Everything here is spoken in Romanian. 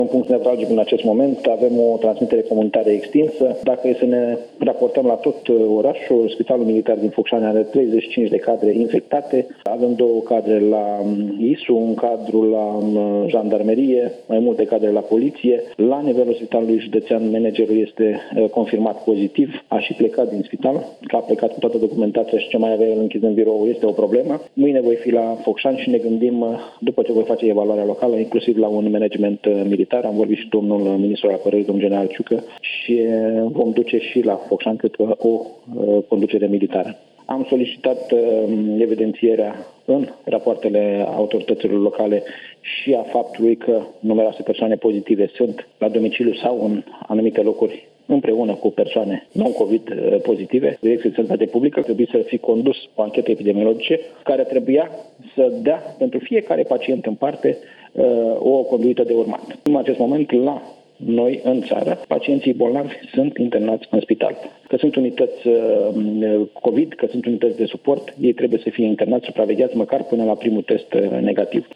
Un punct nevralgic în acest moment, avem o transmitere comunitară extinsă. Dacă e să ne raportăm la tot orașul, Spitalul Militar din Focșani are 35 de cadre infectate. Avem 2 cadre la ISU, un cadru la jandarmerie, mai multe cadre la poliție. La nivelul Spitalului Județean, managerul este confirmat pozitiv, a și plecat din spital, că a plecat cu toată documentația și ce mai avea el închis în birou este o problemă. Mâine voi fi la Focșani și ne gândim, după ce voi face evaluarea locală, inclusiv la un management militar. Am vorbit și domnul ministru al apărării, domnul general Ciucă, și vom duce și la Focșani, cred că, o conducere militară. Am solicitat evidențierea în rapoartele autorităților locale și a faptului că numeroase persoane pozitive sunt la domiciliu sau în anumite locuri împreună cu persoane non-COVID pozitive. Direcția de Sănătate Publică trebuie să fie condus o anchetă epidemiologică care trebuia să dea pentru fiecare pacient în parte o conduită de urmat. În acest moment, la noi, în țară, pacienții bolnavi sunt internați în spital. Că sunt unități COVID, că sunt unități de suport, ei trebuie să fie internați, supravegheați măcar până la primul test negativ.